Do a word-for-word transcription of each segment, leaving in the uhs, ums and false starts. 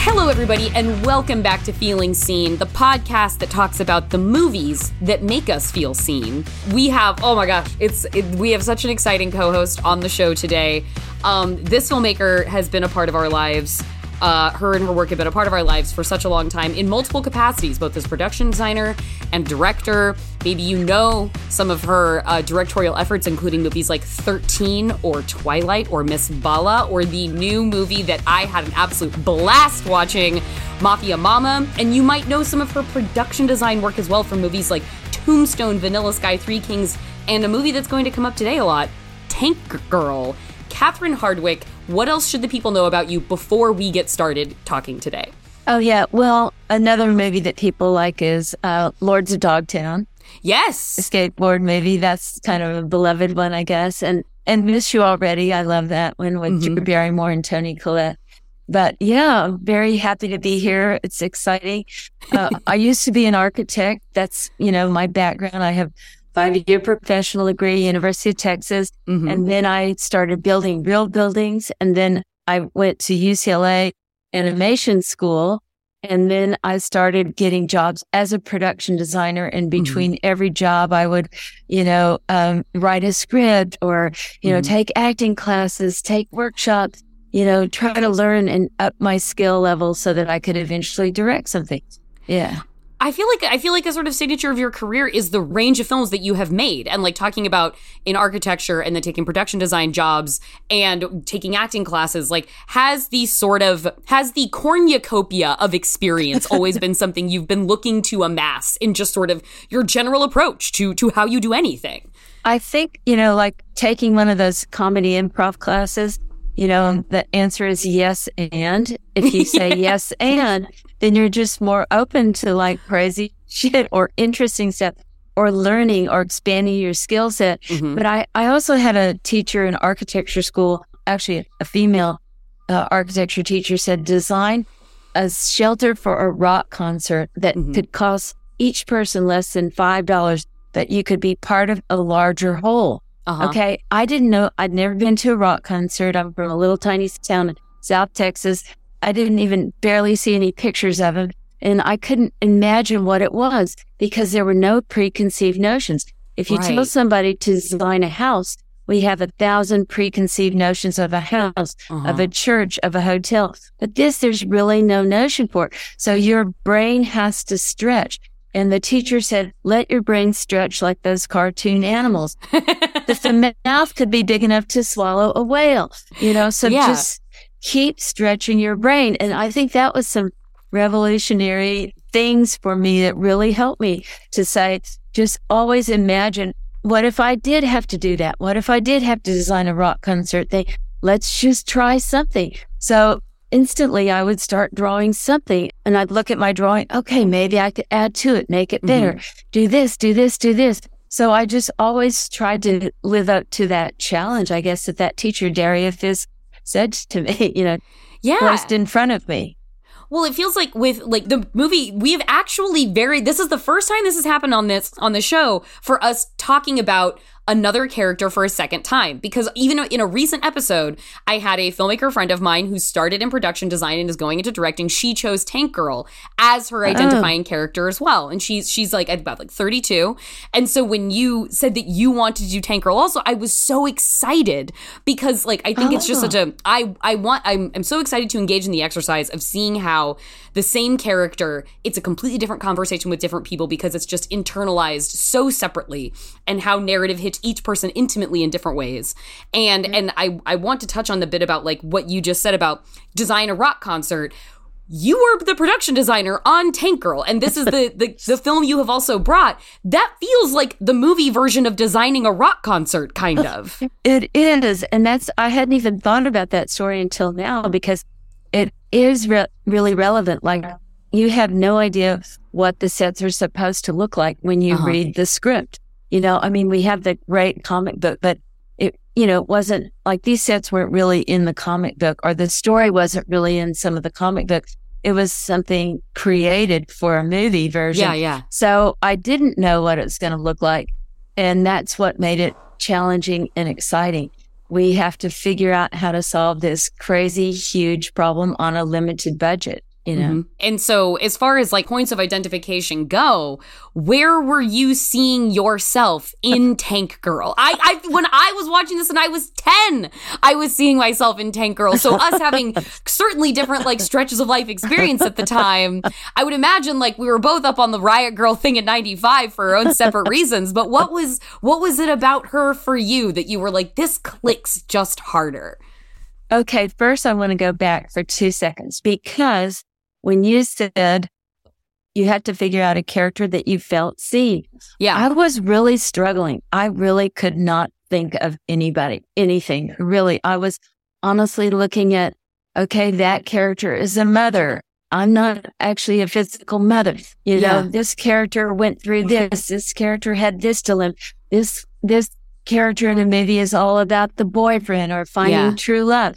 Hello, everybody, and welcome back to Feeling Seen, the podcast that talks about the movies that make us feel seen. We have, oh my gosh, it's it, we have such an exciting co-host on the show today. Um, this filmmaker has been a part of our lives. Uh, her and her work have been a part of our lives for such a long time in multiple capacities, both as production designer and director. Maybe you know some of her uh, directorial efforts, including movies like thirteen or Twilight or Miss Bala, or the new movie that I had an absolute blast watching, Mafia Mama. And you might know some of her production design work as well from movies like Tombstone, Vanilla Sky, Three Kings, and a movie that's going to come up today a lot, Tank Girl. Catherine Hardwicke, what else should the people know about you before we get started talking today? Oh, yeah. Well, another movie that people like is uh, Lords of Dogtown. Yes. A skateboard movie. That's kind of a beloved one, I guess. And and Miss You Already. I love that one with mm-hmm. Drew Barrymore and Toni Collette. But yeah, I'm very happy to be here. It's exciting. Uh, I used to be an architect. That's, you know, my background. I have five-year professional degree, University of Texas. Mm-hmm. And then I started building real buildings. And then I went to U C L A Animation School. And then I started getting jobs as a production designer. And between mm-hmm. every job, I would, you know, um, write a script or, you know, mm-hmm. take acting classes, take workshops, you know, try to learn and up my skill level so that I could eventually direct something. Yeah. I feel like I feel like a sort of signature of your career is the range of films that you have made, and like talking about in architecture and then taking production design jobs and taking acting classes. Like, has the sort of has the cornucopia of experience always been something you've been looking to amass in just sort of your general approach to to how you do anything? I think, you know, like taking one of those comedy improv classes. You know, the answer is yes, and if you say yes, and, then you're just more open to like crazy shit or interesting stuff or learning or expanding your skill set. Mm-hmm. But I, I also had a teacher in architecture school, actually a female uh, architecture teacher, said design a shelter for a rock concert that mm-hmm. could cost each person less than five dollars, that you could be part of a larger whole. Uh-huh. Okay, I didn't know. I'd never been to a rock concert. I'm from a little tiny town in South Texas. I didn't even barely see any pictures of it. And I couldn't imagine what it was because there were no preconceived notions. If you right. tell somebody to design a house, we have a thousand preconceived notions of a house, uh-huh. of a church, of a hotel. But this, there's really no notion for it. So your brain has to stretch. And the teacher said, let your brain stretch like those cartoon animals. The mouth could be big enough to swallow a whale, you know, so yeah. just keep stretching your brain. And I think that was some revolutionary things for me that really helped me to say, just always imagine, what if I did have to do that? What if I did have to design a rock concert thing? Let's just try something. So instantly I would start drawing something and I'd look at my drawing. Okay, maybe I could add to it, make it better, mm-hmm. do this, do this, do this. So I just always tried to live up to that challenge, I guess, that that teacher, Daria Fisk, said to me, you know, yeah. placed in front of me. Well, it feels like with like the movie, we've actually very, this is the first time this has happened on this, on the show for us talking about another character for a second time, because even in a recent episode, I had a filmmaker friend of mine who started in production design and is going into directing. She chose Tank Girl as her identifying oh. character as well. And she's, she's like about like thirty-two. And so when you said that you wanted to do Tank Girl also, I was so excited because like, I think oh. it's just such a, I, I want, I'm, I'm so excited to engage in the exercise of seeing how the same character, it's a completely different conversation with different people because it's just internalized so separately, and how narrative hits each person intimately in different ways. And mm-hmm. and I, I want to touch on the bit about like what you just said about design a rock concert. You were the production designer on Tank Girl, and this is the, the, the film you have also brought. That feels like the movie version of designing a rock concert, kind of. It is, and that's, I hadn't even thought about that story until now because it is re- really relevant. Like, you have no idea what the sets are supposed to look like when you uh-huh. read the script. You know, I mean, we have the great comic book, but it, you know, it wasn't like these sets weren't really in the comic book, or the story wasn't really in some of the comic books. It was something created for a movie version. Yeah, yeah. So I didn't know what it was going to look like. And that's what made it challenging and exciting. We have to figure out how to solve this crazy, huge problem on a limited budget. you know. Mm-hmm. And so as far as like points of identification go, where were you seeing yourself in Tank Girl? I, I when I was watching this and I was ten, I was seeing myself in Tank Girl. So us having certainly different like stretches of life experience at the time, I would imagine like we were both up on the Riot Girl thing at ninety-five for our own separate reasons. But what was what was it about her for you that you were like, this clicks just harder? Okay, first I want to go back for two seconds because when you said you had to figure out a character that you felt seen, yeah, I was really struggling. I really could not think of anybody, anything, really. I was honestly looking at, okay, that character is a mother. I'm not actually a physical mother. You yeah. know, this character went through this. This character had this dilemma. This, this character in a movie is all about the boyfriend or finding yeah. true love.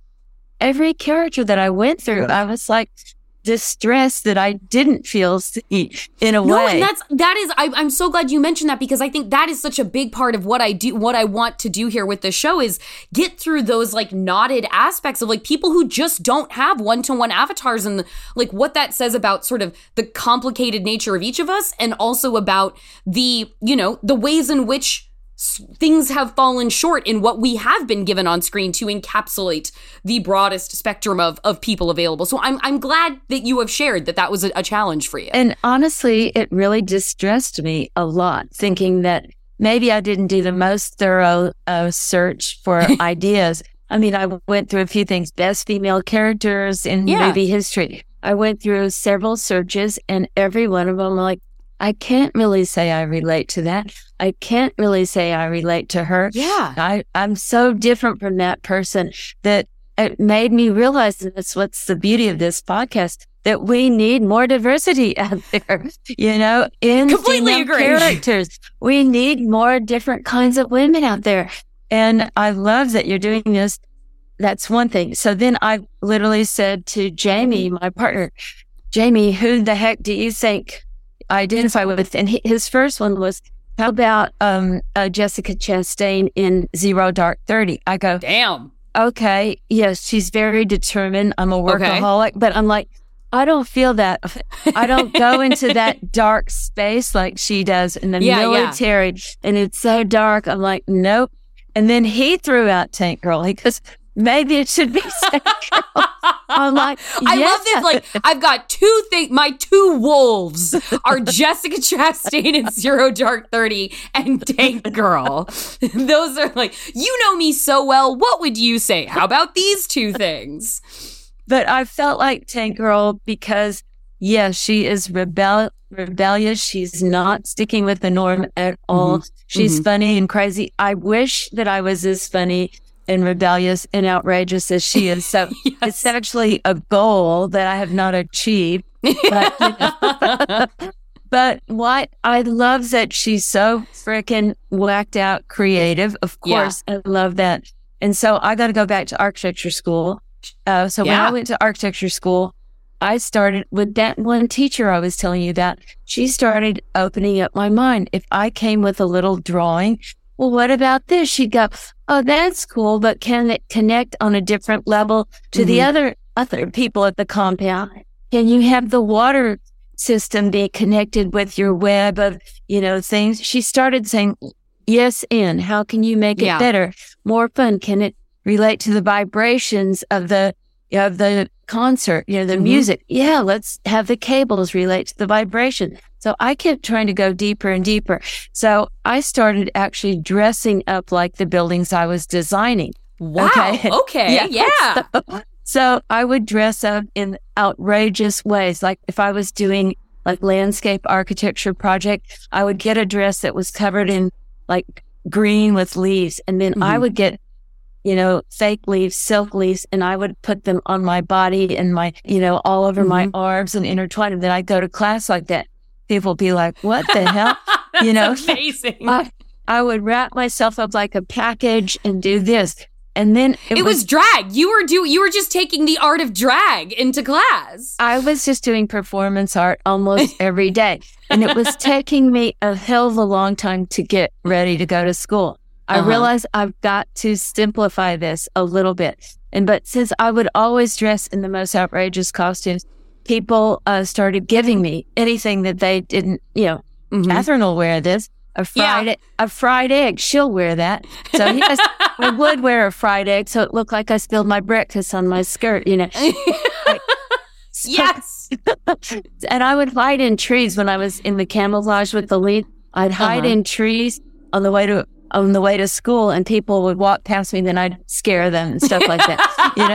Every character that I went through, I was like, distress that I didn't feel seen in a no, way. And that's, that is, I, I'm so glad you mentioned that because I think that is such a big part of what I do, what I want to do here with the show is get through those like knotted aspects of like people who just don't have one-to-one avatars and the, like what that says about sort of the complicated nature of each of us and also about the, you know, the ways in which things have fallen short in what we have been given on screen to encapsulate the broadest spectrum of, of people available. So I'm I'm glad that you have shared that that was a, a challenge for you. And honestly, it really distressed me a lot, thinking that maybe I didn't do the most thorough uh, search for ideas. I mean, I went through a few things, best female characters in yeah. movie history. I went through several searches and every one of them, I'm like, I can't really say I relate to that. I can't really say I relate to her. Yeah. I, I'm so different from that person that it made me realize, and that's what's the beauty of this podcast, that we need more diversity out there, you know, in completely female agree. characters. We need more different kinds of women out there. And I love that you're doing this. That's one thing. So then I literally said to Jamie, my partner, Jamie, who the heck do you think identify with? And he, his first one was, how about um, uh, Jessica Chastain in Zero Dark Thirty? I go, damn. Okay, yes, she's very determined. I'm a workaholic, okay. But I'm like, I don't feel that. I don't go into that dark space like she does in the yeah, military. Yeah. And it's so dark. I'm like, nope. And then he threw out Tank Girl. He goes, maybe it should be Tank Girl. I'm like, yeah. I love this. Like, I've got two things. My two wolves are Jessica Chastain in Zero Dark Thirty and Tank Girl. Those are like, you know me so well. What would you say? How about these two things? But I felt like Tank Girl because, yeah, she is rebel- rebellious. She's not sticking with the norm at all. Mm-hmm. She's mm-hmm. funny and crazy. I wish that I was as funny and rebellious and outrageous as she is. So yes. It's actually a goal that I have not achieved. But, you know. But what I love that she's so freaking whacked out creative. Of course, yeah. I love that. And so I got to go back to architecture school. Uh, so yeah. when I went to architecture school, I started with that one teacher I was telling you about. She started opening up my mind. If I came with a little drawing, well, what about this? She'd go, oh, that's cool, but can it connect on a different level to mm-hmm. the other other people at the compound? Can you have the water system be connected with your web of, you know, things? She started saying, yes, and how can you make it yeah. better, more fun? Can it relate to the vibrations of the of the concert, you know, the mm-hmm. music? Yeah, let's have the cables relate to the vibration. So I kept trying to go deeper and deeper. So I started actually dressing up like the buildings I was designing. Wow. Okay. okay. Yeah. yeah. So, so I would dress up in outrageous ways. Like if I was doing like landscape architecture project, I would get a dress that was covered in like green with leaves. And then mm-hmm. I would get, you know, fake leaves, silk leaves, and I would put them on my body and my, you know, all over mm-hmm. my arms and intertwine them. Then I'd go to class like that. People would be like, what the hell? You know, amazing. I, I would wrap myself up like a package and do this. And then it, it was, was drag. You were do you were just taking the art of drag into class. I was just doing performance art almost every day. And it was taking me a hell of a long time to get ready to go to school. I uh-huh. realized I've got to simplify this a little bit. And but since I would always dress in the most outrageous costumes, people uh, started giving me anything that they didn't, you know, mm-hmm. Catherine will wear this. A fried, yeah. a fried egg, she'll wear that. So yes, I would wear a fried egg so it looked like I spilled my breakfast on my skirt, you know. I, so, yes. And I would hide in trees when I was in the camouflage with the lead. I'd hide uh-huh. in trees on the way to on the way to school, and people would walk past me, then I'd scare them and stuff like that, you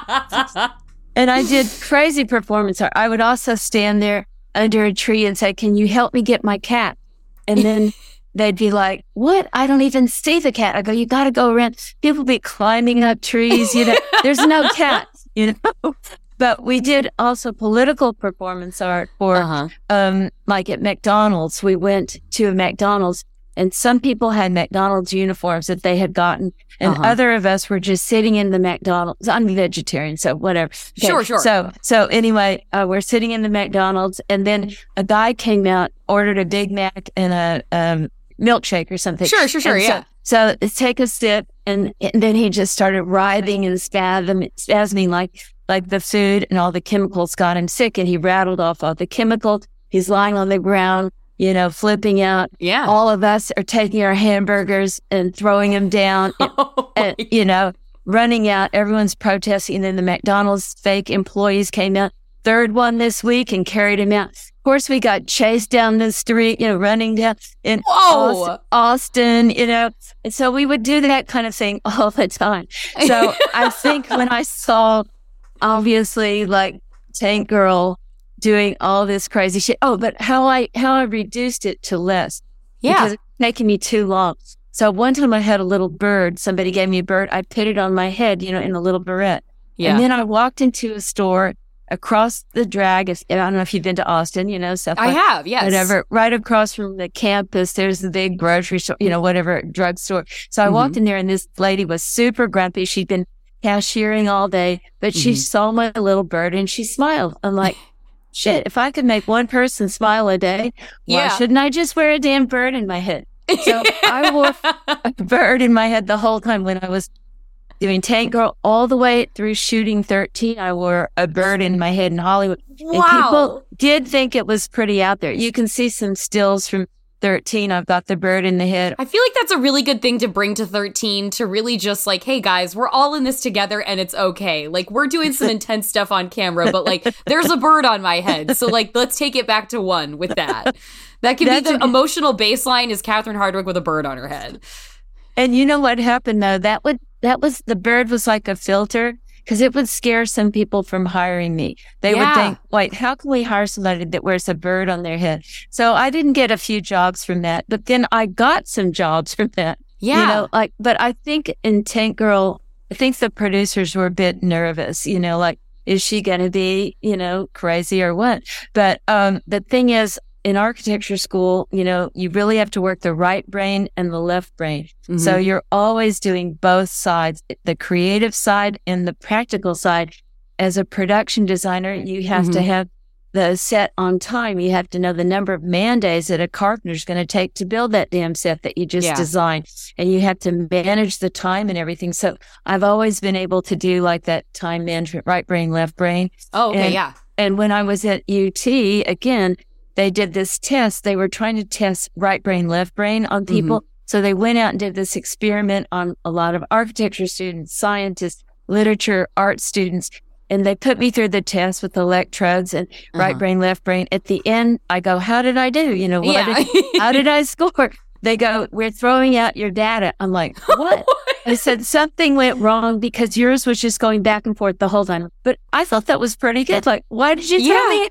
know. And I did crazy performance art. I would also stand there under a tree and say, "Can you help me get my cat?" And then they'd be like, "What? I don't even see the cat." I go, "You got to go around." People be climbing up trees, you know. There's no cat, you know. But we did also political performance art for, uh-huh. um, like at McDonald's. We went to a McDonald's, and some people had McDonald's uniforms that they had gotten, and uh-huh. other of us were just sitting in the McDonald's. I'm vegetarian, so whatever. Okay. Sure, sure. So, so anyway, uh, we're sitting in the McDonald's, and then a guy came out, ordered a Big Mac and a um, milkshake or something. Sure, sure, sure, and yeah. So, so take a sip, and, and then he just started writhing and spasming, spasming like like the food and all the chemicals got him sick, and he rattled off all the chemicals. He's lying on the ground, you know, flipping out. Yeah. All of us are taking our hamburgers and throwing them down, oh and, you know, running out. Everyone's protesting. And then the McDonald's fake employees came out. Third one this week and carried him out. Of course, we got chased down the street, you know, running down in Whoa. Austin, you know. And so we would do that kind of thing all the time. So I think when I saw, obviously, like Tank Girl doing all this crazy shit. Oh, but how I how I reduced it to less. Yeah. Because it's making me too long. So one time I had a little bird. Somebody gave me a bird. I put it on my head, you know, in a little barrette. Yeah. And then I walked into a store across the drag. If, I don't know if you've been to Austin, you know, stuff I like have, yes. whatever. Right across from the campus, there's the big grocery store, you know, whatever, drugstore. So I mm-hmm. walked in there, and this lady was super grumpy. She'd been cashiering all day, but she mm-hmm. saw my little bird and she smiled. I'm like, shit, if I could make one person smile a day, why yeah. shouldn't I just wear a damn bird in my head? So I wore a bird in my head the whole time when I was doing Tank Girl all the way through shooting thirteen. I wore a bird in my head in Hollywood. Wow. And people did think it was pretty out there. You can see some stills from thirteen. I've got the bird in the head. I feel like that's a really good thing to bring to thirteen, to really just like, hey guys, we're all in this together and it's okay. Like, we're doing some intense stuff on camera, but like, there's a bird on my head. So like, let's take it back to one with that. That can that's be the a- emotional baseline, is Catherine Hardwicke with a bird on her head. And you know what happened though? That would, that was, the bird was like a filter, because it would scare some people from hiring me. They yeah. would think, wait, how can we hire somebody that wears a bird on their head? So I didn't get a few jobs from that, but then I got some jobs from that. Yeah. You know, like, but I think in Tank Girl, I think the producers were a bit nervous, you know, like, is she going to be, you know, crazy or what? But um, the thing is, in architecture school, you know, you really have to work the right brain and the left brain. Mm-hmm. So you're always doing both sides, the creative side and the practical side. As a production designer, you have mm-hmm. to have the set on time. You have to know the number of man days that a carpenter's going to take to build that damn set that you just yeah. designed. And you have to manage the time and everything. So I've always been able to do like that time management, right brain, left brain. Oh, okay, and, yeah. And when I was at U T, again, they did this test. They were trying to test right brain, left brain on people. Mm-hmm. So they went out and did this experiment on a lot of architecture students, scientists, literature, art students. And they put me through the test with electrodes and uh-huh. right brain, left brain. At the end, I go, how did I do? You know, what yeah. did, how did I score? They go, we're throwing out your data. I'm like, what? I said, something went wrong because yours was just going back and forth the whole time. But I thought that was pretty good. Like, why did you throw me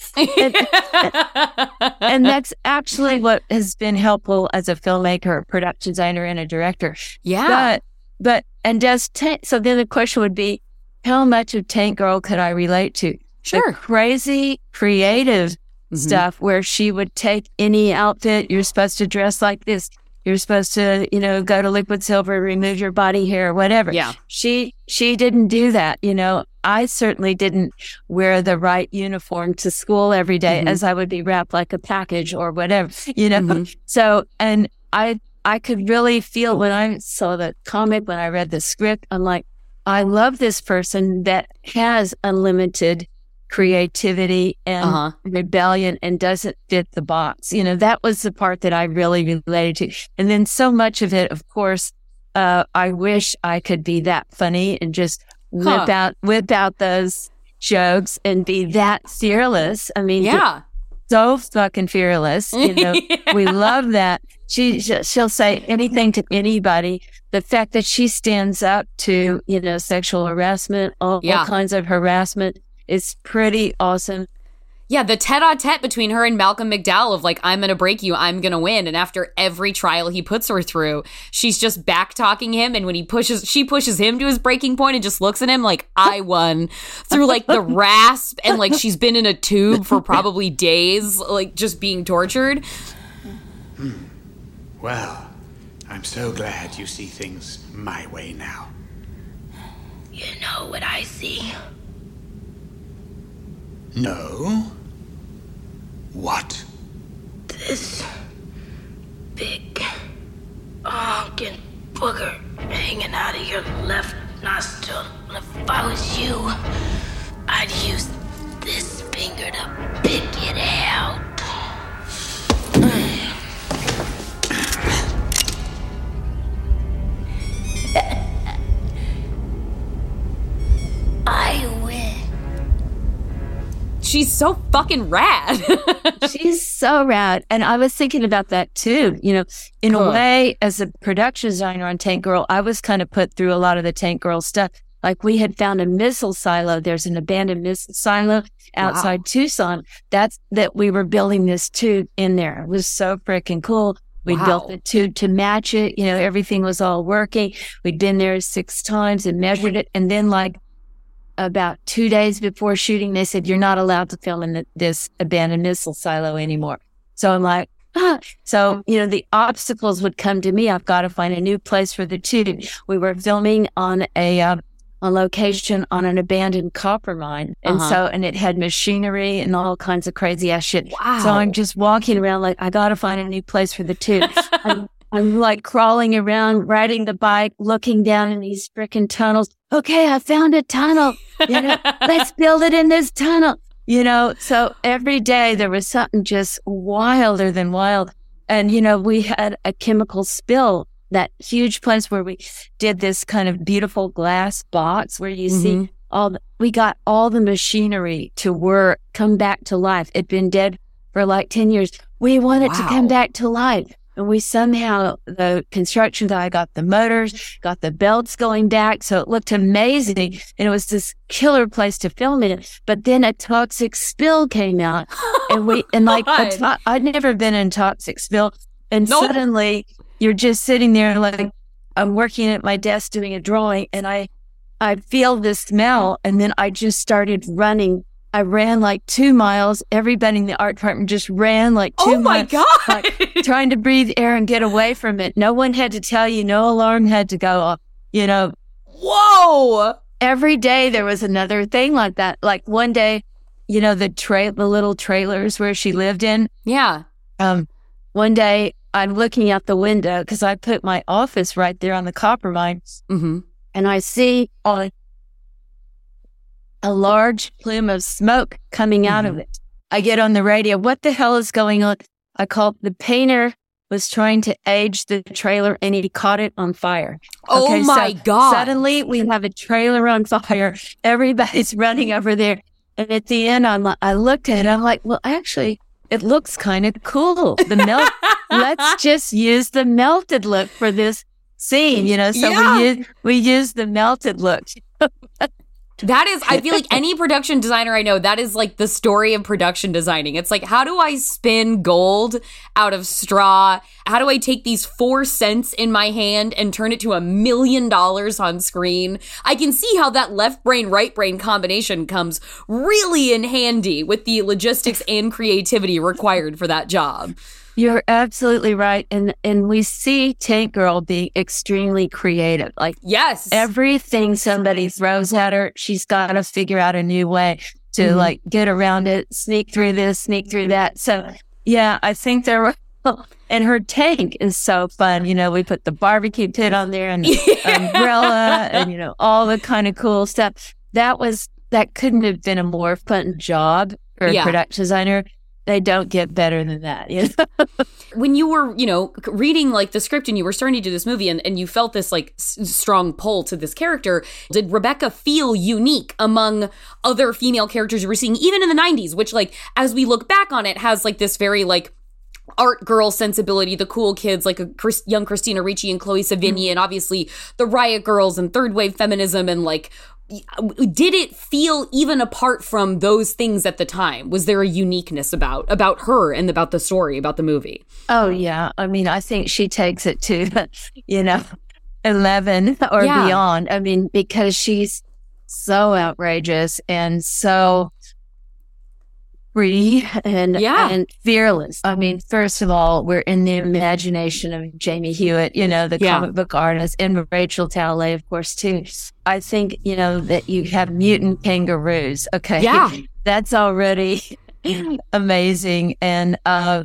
out? And, and that's actually what has been helpful as a filmmaker, production designer, and a director. Yeah. But, but and does Tank, so then the question would be, how much of Tank Girl could I relate to? Sure. The crazy, creative mm-hmm. stuff where she would take any outfit. You're supposed to dress like this. You're supposed to, you know, go to Liquid Silver, remove your body hair, whatever. Yeah. She, she didn't do that. You know, I certainly didn't wear the right uniform to school every day mm-hmm. as I would be wrapped like a package or whatever, you know? Mm-hmm. So, and I, I could really feel when I saw the comic, when I read the script, I'm like, I love this person that has unlimited creativity and Uh-huh. rebellion and doesn't fit the box. You know, that was the part that I really related to. And then so much of it, of course, uh, I wish I could be that funny and just whip Huh. out, whip out those jokes and be that fearless. I mean, Yeah. so fucking fearless. You know, Yeah. we love that. She, she'll say anything to anybody. The fact that she stands up to, you know, sexual harassment, all, Yeah. all kinds of harassment is pretty awesome. Yeah, the tete-a-tete between her and Malcolm McDowell of like, I'm going to break you, I'm going to win. And after every trial he puts her through, she's just back-talking him. And when he pushes, she pushes him to his breaking point and just looks at him like, I won through like the rasp. And like, she's been in a tube for probably days, like just being tortured. Well, I'm so glad you see things my way now. You know what I see? No? What? This big honking booger hanging out of your left nostril. And if I was you, I'd use this finger to pick it out. I win. She's so fucking rad. She's so rad. And I was thinking about that too. You know, in Huh. a way, as a production designer on Tank Girl, I was kind of put through a lot of the Tank Girl stuff. Like we had found a missile silo. There's an abandoned missile silo outside Tucson. That's that we were building this tube in there. It was so freaking cool. We Wow. built the tube to match it. You know, everything was all working. We'd been there six times and measured it. And then like about two days before shooting, they said, you're not allowed to film in the, this abandoned missile silo anymore. So I'm like, ah. So, you know, the obstacles would come to me. I've got to find a new place for the tube. We were filming on a, um, on location on an abandoned copper mine. And Uh-huh. so, and it had machinery and all kinds of crazy ass shit. Wow. So I'm just walking around like, I got to find a new place for the tube. I'm, I'm like crawling around, riding the bike, looking down in these freaking tunnels. Okay, I found a tunnel. You know, let's build it in this tunnel. You know, so every day there was something just wilder than wild. And, you know, we had a chemical spill, that huge place where we did this kind of beautiful glass box where you Mhm. see all the, we got all the machinery to work, come back to life. It'd been dead for like ten years. We want it to Wow. come back to life. And we somehow, the construction guy got the motors, got the belts going back. So it looked amazing. And it was this killer place to film in. But then a toxic spill came out. And we, and like, a God. to- I'd never been in toxic spill. And Nope. suddenly you're just sitting there like, I'm working at my desk doing a drawing and I, I feel this smell. And then I just started running. I ran like two miles. Everybody in the art department just ran like two Oh my miles. God. Like, trying to breathe air and get away from it. No one had to tell you. No alarm had to go off. You know, Whoa. every day there was another thing like that. Like one day, you know, the tra- the little trailers where she lived in. Yeah. Um, one day I'm looking out the window because I put my office right there on the copper mine, Mm-hmm. and I see on a large plume of smoke coming out of it. I get on the radio. What the hell is going on? I called the painter was trying to age the trailer and he caught it on fire. Oh Okay, my so God. Suddenly we have a trailer on fire. Everybody's running over there. And at the end, I'm like, I looked at it. I'm like, well, actually, it looks kind of cool. The melt. Let's just use the melted look for this scene, you know. So Yeah. we use we use the melted look. That is, I feel like any production designer I know, that is like the story of production designing. It's like, how do I spin gold out of straw? How do I take these four cents in my hand and turn it to a million dollars on screen? I can see how that left brain, right brain combination comes really in handy with the logistics and creativity required for that job. You're absolutely right. And and we see Tank Girl being extremely creative. Like Yes. everything somebody throws at her, she's got to figure out a new way to Mhm. like get around it, sneak through this, sneak through that. So yeah, I think there were, and her tank is so fun. You know, we put the barbecue pit on there and the Yeah. umbrella and, you know, all the kind of cool stuff. That was that couldn't have been a more fun job for a Yeah. production designer. They don't get better than that. You know? When you were, you know, reading like the script and you were starting to do this movie and, and you felt this like s- strong pull to this character, did Rebecca feel unique among other female characters you were seeing, even in the nineties, which like, as we look back on it, has like this very like art girl sensibility, the cool kids like a Chris, young Christina Ricci and Chloe Sevigny, and obviously the Riot Girls and third wave feminism, and like, did it feel, even apart from those things at the time, was there a uniqueness about about her and about the story, about the movie? Oh, yeah. I mean, I think she takes it to, you know, eleven or Yeah. beyond. I mean, because she's so outrageous and so free and, Yeah. and fearless. I mean, first of all, we're in the imagination of Jamie Hewitt, you know, the Yeah. comic book artist, and Rachel Talalay, of course, too. I think, you know, that you have mutant kangaroos. Okay. Yeah. That's already amazing. And, uh,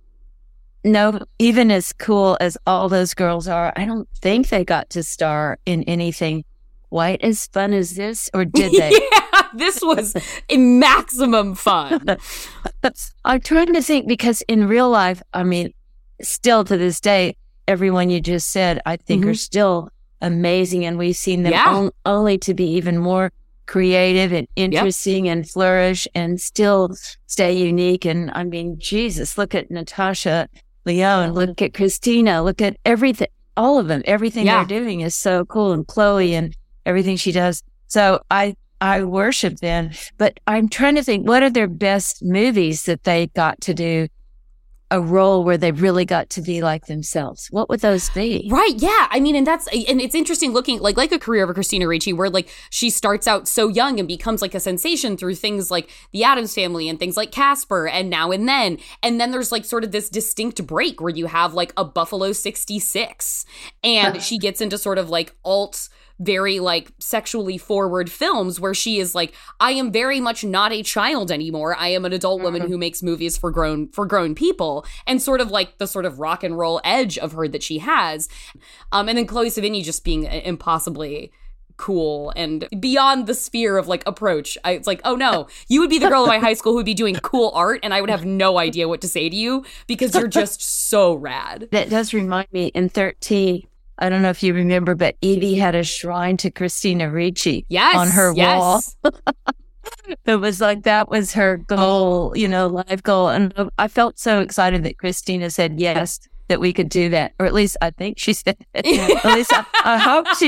no, even as cool as all those girls are, I don't think they got to star in anything quite as fun as this, or did they? Yeah, this was a maximum fun. I'm trying to think, because in real life, I mean, still to this day, everyone you just said, I think, Mhm. are still amazing. And we've seen them Yeah. on, only to be even more creative and interesting and flourish and still stay unique. And I mean, Jesus, look at Natasha Lyonne, look at Christina, look at everything, all of them. Everything Yeah. they're doing is so cool. And Chloe and everything she does. So I, I worship them, but I'm trying to think, what are their best movies that they got to do a role where they really got to be like themselves? What would those be? Right, yeah. I mean, and that's, and it's interesting looking like like a career of a Christina Ricci, where like she starts out so young and becomes like a sensation through things like The Addams Family and things like Casper and Now and Then. And then there's like sort of this distinct break where you have like a Buffalo sixty-six, and she gets into sort of like alt, very like sexually forward films where she is like, I am very much not a child anymore. I am an adult woman who makes movies for grown for grown people, and sort of like the sort of rock and roll edge of her that she has. Um, and then Chloe Sevigny just being impossibly cool and beyond the sphere of like approach. I, it's like, oh no, you would be the girl in my high school who would be doing cool art, and I would have no idea what to say to you because you're just so rad. That does remind me, in thirteen, I don't know if you remember, but Evie had a shrine to Christina Ricci Yes, on her yes. wall. It was like, that was her goal, you know, life goal. And I felt so excited that Christina said yes, that we could do that. Or at least I think she said it. At least I, I hope she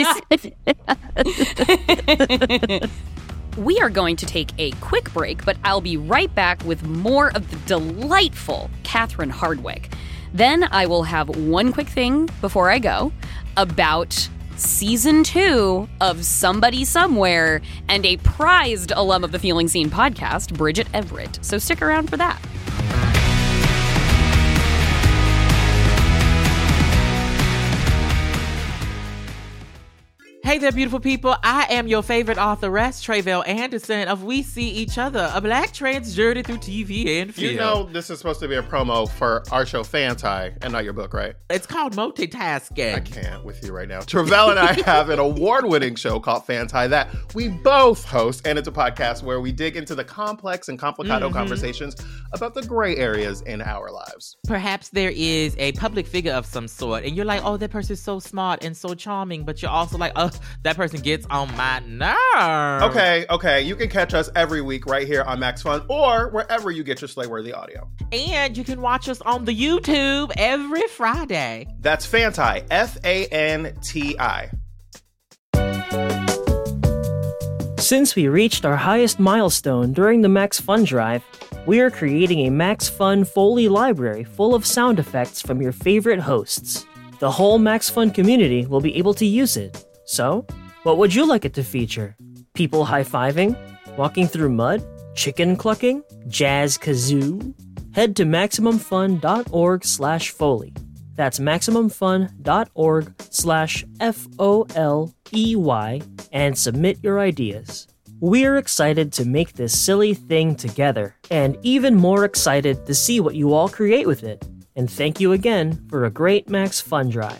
said it. We are going to take a quick break, but I'll be right back with more of the delightful Catherine Hardwicke. Then I will have one quick thing before I go about season two of Somebody Somewhere and a prized alum of the Feeling Seen podcast, Bridget Everett. So stick around for that. Hey there, beautiful people. I am your favorite authoress, Tre'vell Anderson of We See Each Other, a black trans journey through T V and film. You know this is supposed to be a promo for our show Fanti and not your book, right? It's called multitasking. I can't with you right now. Tre'vell and I have an award-winning show called Fanti that we both host, and it's a podcast where we dig into the complex and complicado Mm-hmm. conversations about the gray areas in our lives. Perhaps there is a public figure of some sort, and you're like, oh, that person's so smart and so charming, but you're also like, oh, that person gets on my nerves. Okay, okay. You can catch us every week right here on Max Fun or wherever you get your Slayworthy audio. And you can watch us on the YouTube every Friday. That's Fanti, F A N T I. Since we reached our highest milestone during the Max Fun Drive, we are creating a Max Fun Foley library full of sound effects from your favorite hosts. The whole Max Fun community will be able to use it. So, what would you like it to feature? People high-fiving? Walking through mud? Chicken clucking? Jazz kazoo? Head to MaximumFun.org slash Foley. That's MaximumFun.org slash F O L E Y and submit your ideas. We're excited to make this silly thing together, and even more excited to see what you all create with it. And thank you again for a great Max Fun Drive.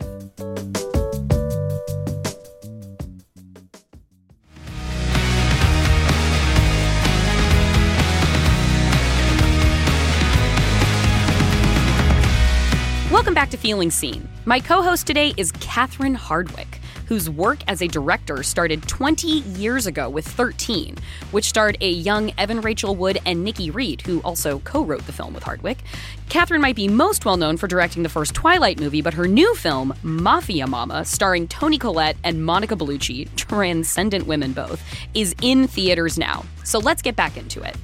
Welcome back to Feeling Seen. My co-host today is Catherine Hardwicke, whose work as a director started twenty years ago with thirteen, which starred a young Evan Rachel Wood and Nikki Reed, who also co-wrote the film with Hardwicke. Catherine might be most well known for directing the first Twilight movie, but her new film, Mafia Mama, starring Toni Collette and Monica Bellucci, transcendent women both, is in theaters now. So let's get back into it.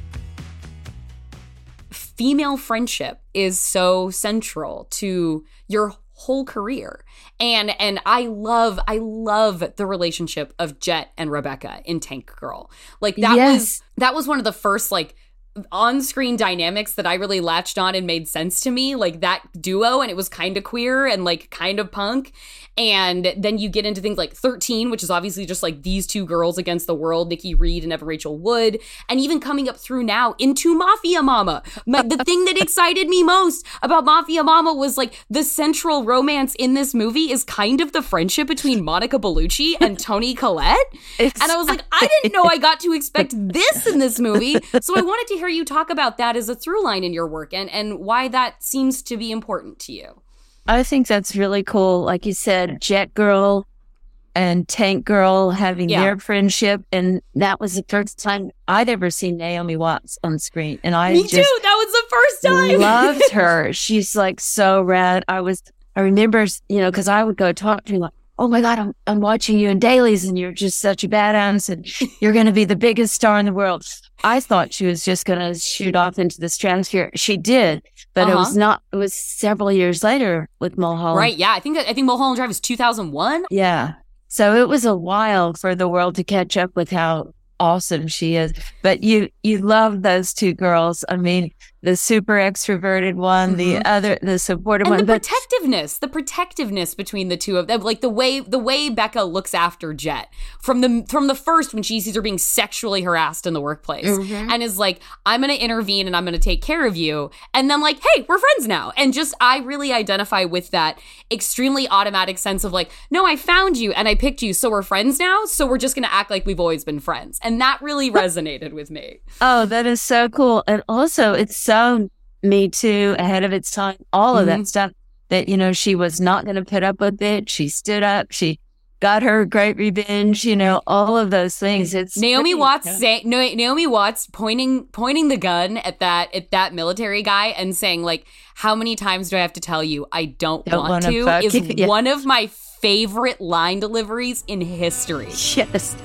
Female friendship is so central to your whole career. And and I love, I love the relationship of Jet and Rebecca in Tank Girl. Like that Yes. was that was one of the first like on-screen dynamics that I really latched on and made sense to me, like that duo, and it was kind of queer and like kind of punk. And then you get into things like thirteen, which is obviously just like these two girls against the world, Nikki Reed and Evan Rachel Wood, and even coming up through now into Mafia Mama. My, the thing that excited me most about Mafia Mama was like the central romance in this movie is kind of the friendship between Monica Bellucci and Toni Collette. And I was like, I didn't know I got to expect this in this movie. So I wanted to hear you talk about that as a through line in your work and, and why that seems to be important to you. I think that's really cool. Like you said, Jet Girl and Tank Girl having Yeah. their friendship. And that was the first time I'd ever seen Naomi Watts on screen. And I Me just too. That was the first time. loved her. She's like so rad. I was, I remember, you know, because I would go talk to her like, oh my God, I'm, I'm watching you in dailies and you're just such a badass and you're going to be the biggest star in the world. I thought she was just going to shoot off into the stratosphere. She did, but Uh-huh. it was not, it was several years later with Mulholland. Right. Yeah. I think that, I think Mulholland Drive is two thousand one. Yeah. So it was a while for the world to catch up with how awesome she is. But you, you love those two girls. I mean, the super extroverted one, the other, the supportive And one. the But protectiveness, the protectiveness between the two of them, like the way the way Becca looks after Jet from the from the first when she sees her being sexually harassed in the workplace, and is like, "I'm going to intervene and I'm going to take care of you," and then like, "Hey, we're friends now," and just I really identify with that extremely automatic sense of like, "No, I found you and I picked you, so we're friends now, so we're just going to act like we've always been friends," and that really resonated with me. oh, that is so cool. And also it's so Me Too, ahead of its time, all of Mhm. that stuff that, you know, she was not going to put up with it. She stood up. She got her great revenge, you know, all of those things. It's Naomi pretty- Watts saying no, Naomi Watts pointing pointing the gun at that at that military guy and saying like, "How many times do I have to tell you I don't, Don't want wanna to?" fuck is you. Yeah. one of my favorite line deliveries in history. Yes.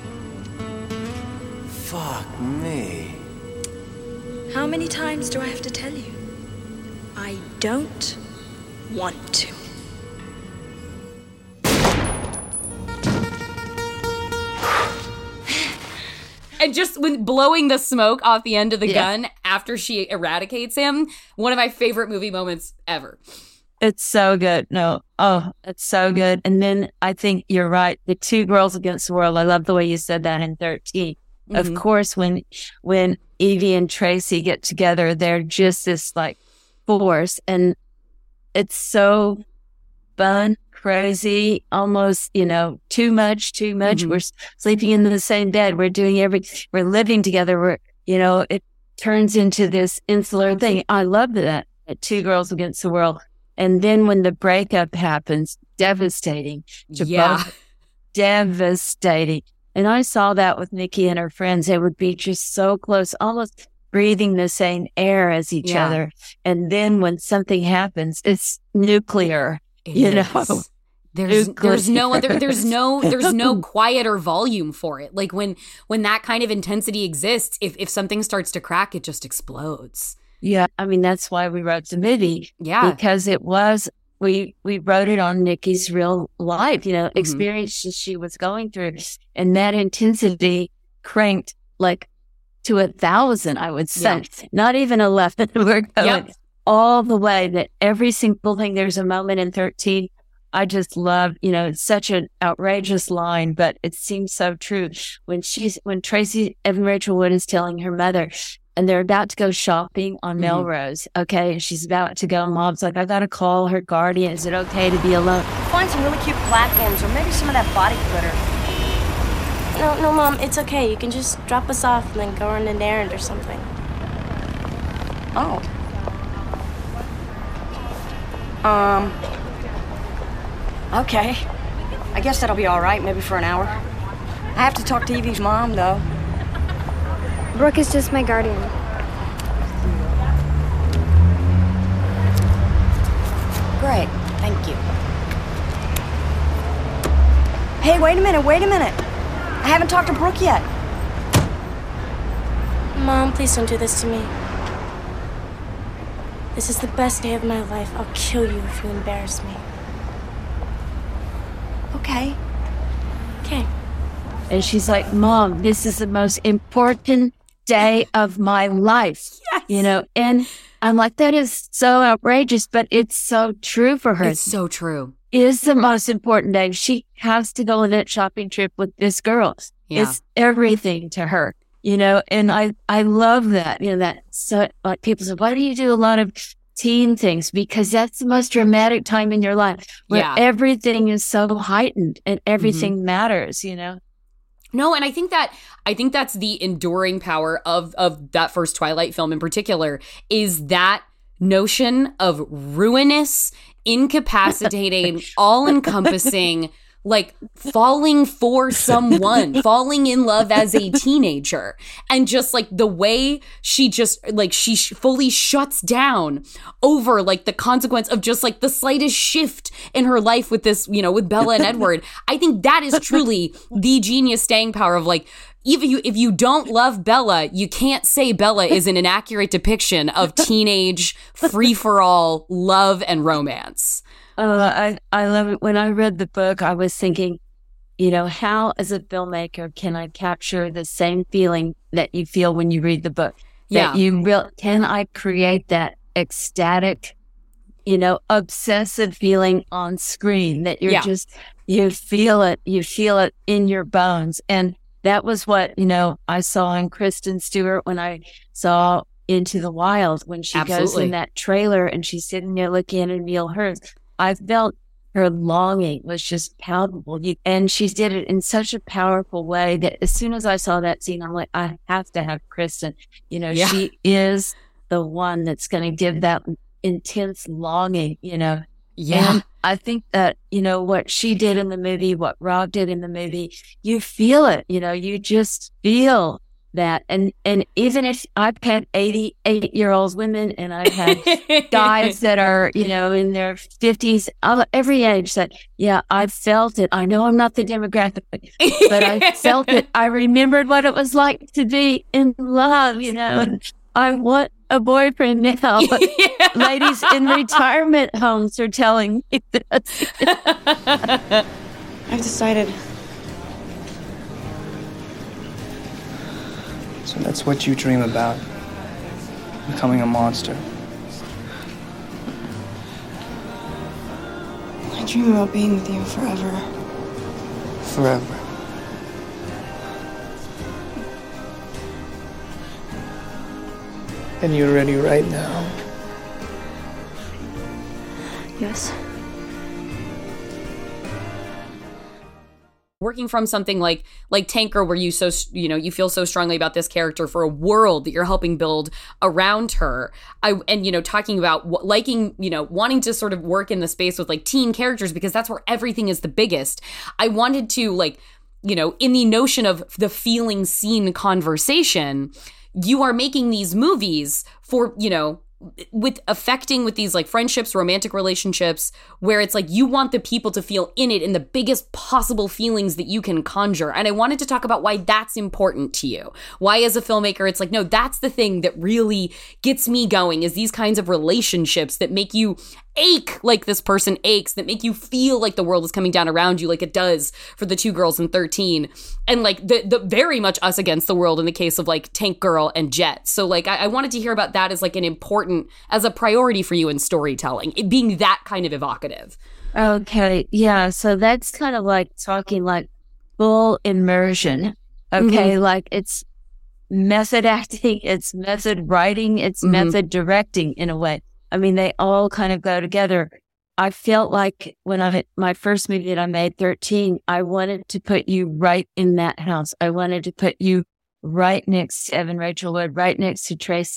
Fuck me. How many times do I have to tell you? I don't want to. And just when blowing the smoke off the end of the Yeah. gun after she eradicates him, one of my favorite movie moments ever. It's so good. No. Oh, it's so good. And then I think you're right. The two girls against the world. I love the way you said that in thirteen. Mhm. Of course, when, when Evie and Tracy get together, they're just this like force, and it's so fun, crazy, almost, you know, too much, too much. Mhm. We're s- sleeping in the same bed. We're doing every, we're living together. We're, you know, it turns into this insular thing. I love that, that two girls against the world. And then when the breakup happens, devastating to Yeah. both, devastating. And I saw that with Nikki and her friends. They would be just so close, almost breathing the same air as each Yeah. other. And then when something happens, it's nuclear. It You is. know, There's Nuclear. there's no other there's no there's no quiet or volume for it. Like when when that kind of intensity exists, if if something starts to crack, it just explodes. Yeah. I mean, that's why we wrote the movie, Yeah. because it was, we, we wrote it on Nikki's real life, you know, Mhm. experiences she was going through. And that intensity cranked like to a thousand, I would say, not even eleven. We're going Yep. all the way, that every single thing. There's a moment in thirteen I just love, you know, it's such an outrageous line, but it seems so true. When she's, when Tracy Evan Rachel Wood is telling her mother, and they're about to go shopping on Mhm. Melrose, okay, and she's about to go, Mom's like, I gotta call her guardian. Is it okay to be alone? Find some really cute platforms or maybe some of that body glitter. No, no, Mom, it's okay. You can just drop us off and then go on an errand or something. Oh. Um... Okay. I guess that'll be all right, maybe for an hour. I have to talk to Evie's mom, though. Brooke is just my guardian. Great, thank you. Hey, wait a minute, wait a minute. I haven't talked to Brooke yet. Mom, please don't do this to me. This is the best day of my life. I'll kill you if you embarrass me. Okay. Okay. And she's like, Mom, this is the most important day of my life. Yes. You know, and I'm like, that is so outrageous, but it's so true for her. It's so true. It is the most important day. She has to go on that shopping trip with this girl. Yeah. It's everything to her, you know, and I, I love that, you know, that so like people say, why do you do a lot of teen things? Because that's the most dramatic time in your life where Yeah. everything is so heightened and everything Mm-hmm. matters, you know? No, and I think that I think that's the enduring power of of that first Twilight film in particular, is that notion of ruinous, incapacitating, all-encompassing, like falling for someone, falling in love as a teenager. And just like the way she just like she sh- fully shuts down over like the consequence of just like the slightest shift in her life with this, you know, with Bella and Edward. I think that is truly the genius staying power of like, even you, if you don't love Bella, you can't say Bella is an inaccurate depiction of teenage free-for-all love and romance. Oh, I, I love it. When I read the book, I was thinking, you know, how as a filmmaker can I capture the same feeling that you feel when you read the book? Yeah. That you real can I create that ecstatic, you know, obsessive feeling on screen that you're Yeah. just, you feel it, you feel it in your bones. And that was what, you know, I saw in Kristen Stewart when I saw Into the Wild, when she goes Absolutely. in that trailer and she's sitting there looking at Emile Hirsch. I felt her longing was just palpable. You, and she did it in such a powerful way that as soon as I saw that scene, I'm like, I have to have Kristen. You know, Yeah. she is the one that's going to give that intense longing, you know. Yeah. And I think that, you know, what she did in the movie, what Rob did in the movie, you feel it, you know, you just feel that. And, and even if I've had eighty-eight year old women and I've had guys that are, you know, in their fifties, all- every age that, yeah, I felt it. I know I'm not the demographic, but I felt it. I remembered what it was like to be in love, you know, and I want a boyfriend now. But Yeah. ladies in retirement homes are telling me this. I've decided. So that's what you dream about, becoming a monster. I dream about being with you forever. Forever. And you're ready right now. Yes. Working from something like like Tanker, where you so you know you feel so strongly about this character for a world that you're helping build around her, I and you know talking about what, liking you know wanting to sort of work in the space with like teen characters because that's where everything is the biggest. I wanted to like you know in the notion of the feeling seen conversation, you are making these movies for you know. with affecting with these like friendships, romantic relationships, where it's like you want the people to feel in it in the biggest possible feelings that you can conjure. And I wanted to talk about why that's important to you. Why as a filmmaker, it's like, no, that's the thing that really gets me going is these kinds of relationships that make you ache like this person aches, that make you feel like the world is coming down around you like it does for the two girls in thirteen. And like the, the very much us against the world in the case of like Tank Girl and Jet. So like I, I wanted to hear about that as like an important, as a priority for you in storytelling, it being that kind of evocative. Okay. Yeah. So that's kind of like talking like full immersion. Okay. Mhm. Like it's method acting, it's method writing, it's Mhm. method directing in a way. I mean, they all kind of go together. I felt like when I, my first movie that I made, thirteen, I wanted to put you right in that house. I wanted to put you right next to Evan Rachel Wood, right next to Tracy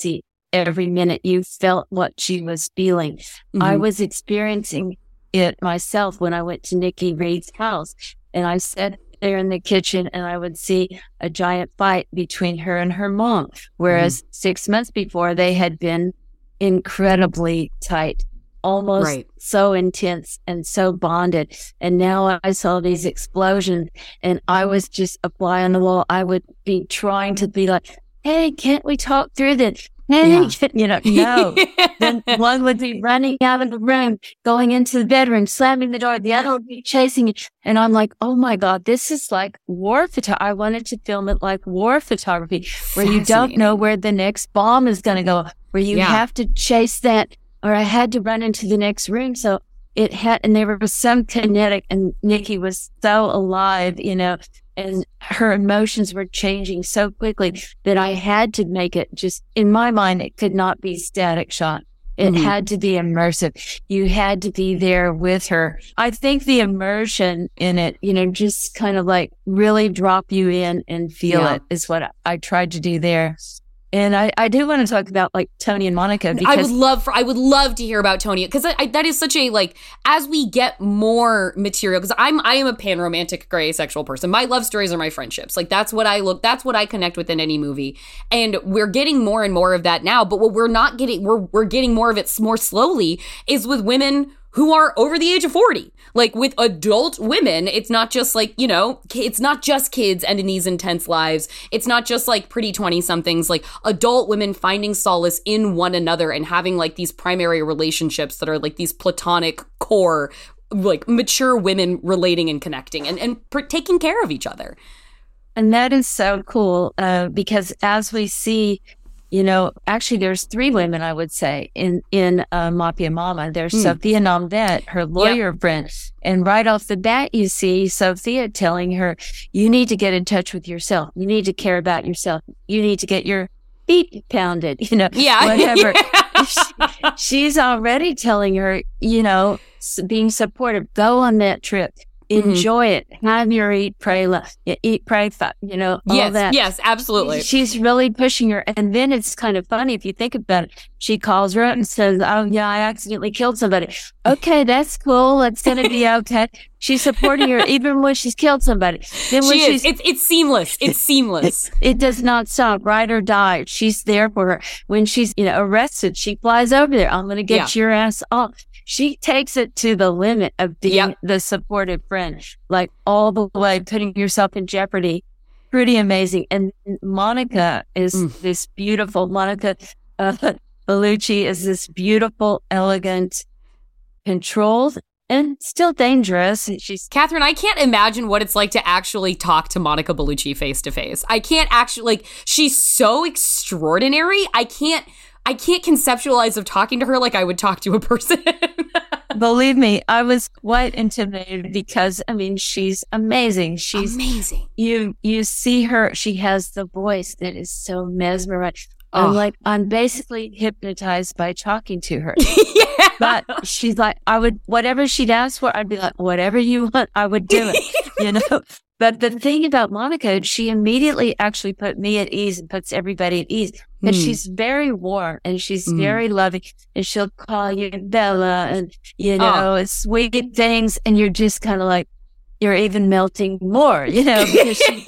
every minute. You felt what she was feeling. Mm-hmm. I was experiencing it myself when I went to Nikki Reed's house, and I sat there in the kitchen and I would see a giant fight between her and her mom, whereas mm-hmm. six months before they had been incredibly tight, almost right. so intense and so bonded. And now I saw these explosions and I was just a fly on the wall. I would be trying to be like, hey, can't we talk through this? Hey, Yeah. you know, no. Then one would be running out of the room, going into the bedroom, slamming the door. The other would be chasing it. And I'm like, oh my God, this is like war photography. I wanted to film it like war photography, where you don't know where the next bomb is going to go, where you Yeah. have to chase that, or I had to run into the next room. So it had, and they were so kinetic, and Nikki was so alive, you know, and her emotions were changing so quickly that I had to make it just, in my mind, it could not be static shot. It Mhm. had to be immersive. You had to be there with her. I think the immersion in it, you know, just kind of like really drop you in and feel Yeah. it is what I, I tried to do there. And I, I do want to talk about like Tony and Monica, because I would love for I would love to hear about Tony, because I, I, that is such a, like, as we get more material, because I'm I am a pan-romantic gray asexual person. My love stories are my friendships. Like, that's what I look that's what I connect with in any movie, and we're getting more and more of that now. But what we're not getting we're we're getting more of it more slowly is with women who are over the age of forty. Like, with adult women, it's not just like, you know, it's not just kids ending these intense lives. It's not just like pretty twenty-somethings, like adult women finding solace in one another and having like these primary relationships that are like these platonic core, like mature women relating and connecting and, and pr- taking care of each other. And that is so cool, uh, because as we see, you know, actually there's three women, I would say, in, in uh, Mafia Mama. There's Mm. Sophia Namdet, her lawyer friend. And right off the bat, you see Sophia telling her, you need to get in touch with yourself. You need to care about yourself. You need to get your feet pounded, you know, Yeah. whatever. She- she's already telling her, you know, s- being supportive, go on that trip. Enjoy it. Have your eat, pray, love. Eat, pray, fuck, you know, all Yes, that. yes, absolutely. She's really pushing her. And then it's kind of funny if you think about it. She calls her up and says, oh, yeah, I accidentally killed somebody. Okay, that's cool. It's going to be okay. She's supporting her even when she's killed somebody. Then when She is. she's, It's it's seamless. It's seamless. it does not stop, ride or die. She's there for her. When she's, you know, arrested, she flies over there. I'm going to get your ass off. She takes it to the limit of being Yep. the supportive friend, like all the way, putting yourself in jeopardy. Pretty amazing. And Monica is Mm. this beautiful, Monica uh, Bellucci is this beautiful, elegant, controlled, and still dangerous. She's Catherine, I can't imagine what it's like to actually talk to Monica Bellucci face to face. I can't actually, like, she's so extraordinary. I can't, I can't conceptualize of talking to her like I would talk to a person. Believe me, I was quite intimidated because, I mean, she's amazing. She's amazing. You, you see her, she has the voice that is so mesmerizing. I'm Oh. like, I'm basically hypnotized by talking to her. yeah. But she's like, I would, whatever she'd ask for, I'd be like, whatever you want, I would do it, you know? But the thing about Monica, she immediately actually put me at ease and puts everybody at ease. But Mm. she's very warm and she's Mm. very loving, and she'll call you Bella and, you know, Oh. sweet things. And you're just kind of like, you're even melting more, you know, because she's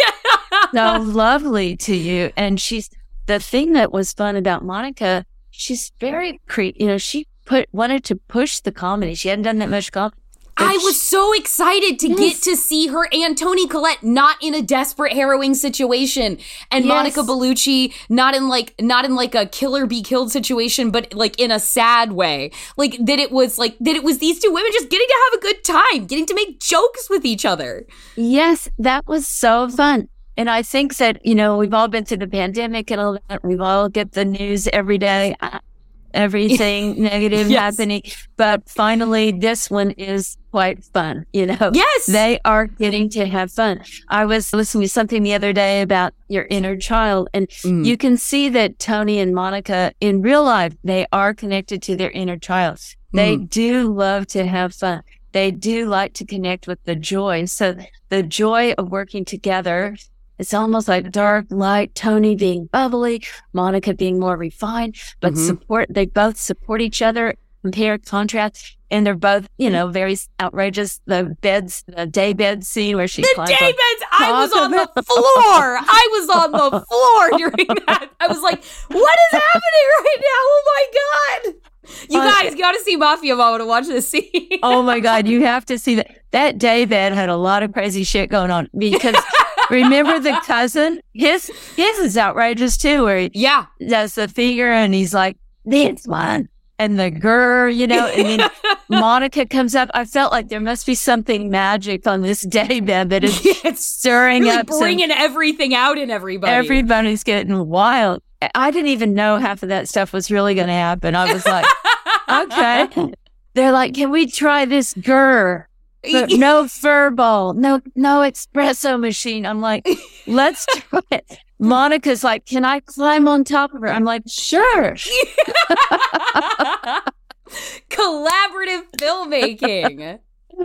so lovely to you. And she's, the thing that was fun about Monica, she's very cre- you know, she put, wanted to push the comedy. She hadn't done that much comedy. I was so excited to Yes. get to see her and Toni Collette not in a desperate, harrowing situation, and Yes. Monica Bellucci not in like not in like a kill or be killed situation, but like in a sad way. Like that it was like that it was these two women just getting to have a good time, getting to make jokes with each other. Yes, that was so fun. And I think that, you know, we've all been through the pandemic and all that. We've all get the news every day, uh, everything negative Yes. happening. But finally, this one is quite fun, you know? Yes. They are getting to have fun. I was listening to something the other day about your inner child, and Mm. you can see that Tony and Monica in real life, they are connected to their inner child. They Mm. do love to have fun. They do like to connect with the joy. So the joy of working together It's almost like dark, light, Tony being bubbly, Monica being more refined, but Mhm. support, they both support each other, compare, contrast, and they're both, you know, very outrageous. The beds, the day bed scene where she The climbs day on beds, I was top on of the it. floor. I was on the floor during that. I was like, what is happening right now? Oh my God. You Uh, guys got to see Mafia Mama to watch this scene. Oh my God, you have to see that. That day bed had a lot of crazy shit going on because remember the cousin? His his is outrageous too, where he yeah. does the figure and he's like, this one. And the grr, you know, and then Monica comes up. I felt like there must be something magic on this day bed that is It's stirring really up some- bringing everything out in everybody. everybody's getting wild. I didn't even know half of that stuff was really going to happen. I was like, okay. They're like, can we try this grr? But no furball, no no espresso machine. I'm like, let's try it. Monica's like, can I climb on top of her? I'm like, sure. Collaborative filmmaking.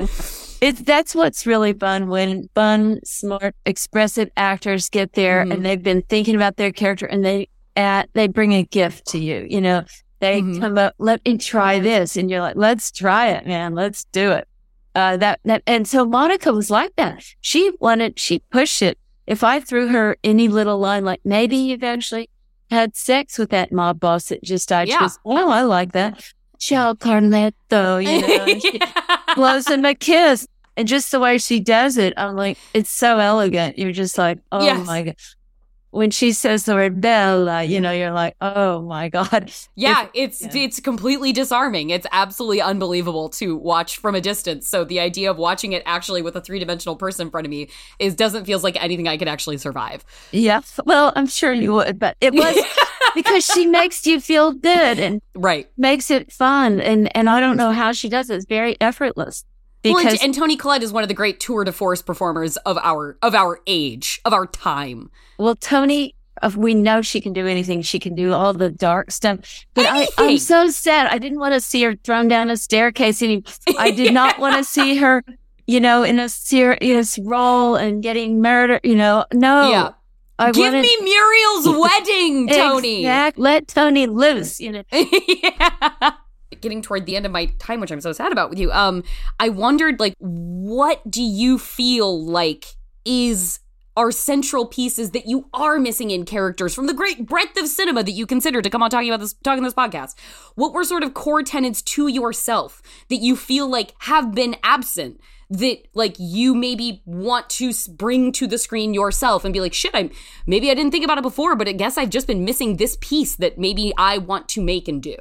It's that's what's really fun when fun, smart, expressive actors get there Mhm. and they've been thinking about their character and they at they bring a gift to you. You know, they Mhm. come up, let me try this, and you're like, let's try it, man, let's do it. Uh, that that and so Monica was like that. She wanted, she pushed it. If I threw her any little line like, maybe you've actually had sex with that mob boss that just died, she Yeah. goes, oh, I like that. Ciao, Carletto, you know. and she blows him a kiss. And just the way she does it, I'm like, it's so elegant. You're just like, oh Yes. my God. When she says the word Bella, you know, you're like, oh my God. Yeah, It's- it's yeah. it's completely disarming. It's absolutely unbelievable to watch from a distance. So the idea of watching it actually with a three-dimensional person in front of me is doesn't feels like anything I could actually survive. Yeah. Well, I'm sure you would, but it was because she makes you feel good and Right. makes it fun. And, and I don't know how she does it. It's very effortless. Well, Because and, and Toni Collette is one of the great tour de force performers of our of our age, of our time. Well, Tony, uh, we know she can do anything. She can do all the dark stuff. But I, I'm Anything. so sad. I didn't want to see her thrown down a staircase. Any, I did not want to see her, you know, in a serious role and getting murdered. You know, no. Yeah. I Give wanted, me Muriel's wedding, Tony. Exact, let Tony loose. You know. Yeah. Getting toward the end of my time, which I'm so sad about with you, um, I wondered, like, what do you feel like is our central pieces that you are missing in characters from the great breadth of cinema that you consider to come on talking about this, talking this podcast? What were sort of core tenets to yourself that you feel like have been absent? That like you maybe want to s- bring to the screen yourself and be like, shit, I'm maybe I didn't think about it before, but I guess I've just been missing this piece that maybe I want to make and do.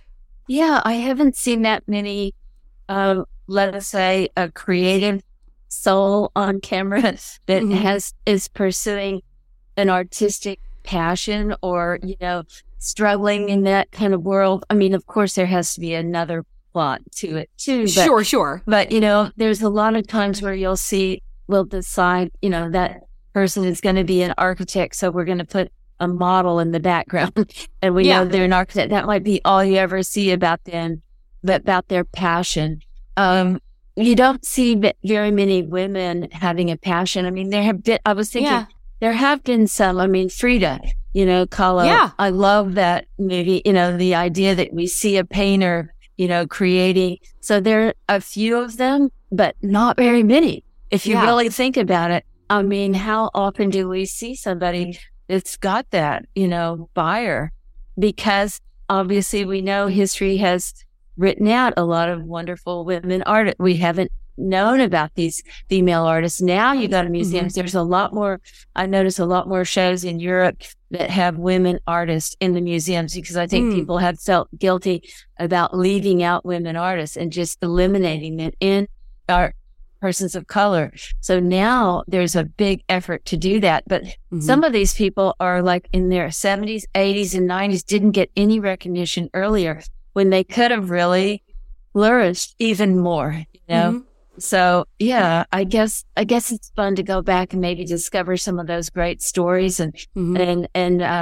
Yeah, I haven't seen that many, uh, let us say, a creative soul on camera that Mhm. has is pursuing an artistic passion or, you know, struggling in that kind of world. I mean, of course, there has to be another plot to it too. But, Sure, sure. But, you know, there's a lot of times where you'll see, we'll decide, you know, that person is going to be an architect, so we're going to put a model in the background and we Yeah. know they're an architect. That might be all you ever see about them, but about their passion. Um, you don't see ve- very many women having a passion. I mean, there have been, I was thinking, Yeah. there have been some, I mean, Frida, you know, Kahlo. Yeah. I love that movie, you know, the idea that we see a painter, you know, creating. So there are a few of them, but not very many. If you Yeah. really think about it, I mean, how often do we see somebody that's got that, you know, buyer? Because obviously we know history has written out a lot of wonderful women artists. We haven't known about these female artists. Now you go to museums, there's a lot more, I notice a lot more shows in Europe that have women artists in the museums because I think Mm. people have felt guilty about leaving out women artists and just eliminating them in our persons of color. So now there's a big effort to do that. But Mhm. some of these people are like in their seventies, eighties, and nineties, didn't get any recognition earlier when they could have really flourished even more, you know? Mhm. So yeah, I guess, I guess it's fun to go back and maybe discover some of those great stories and, Mhm. and, and, um,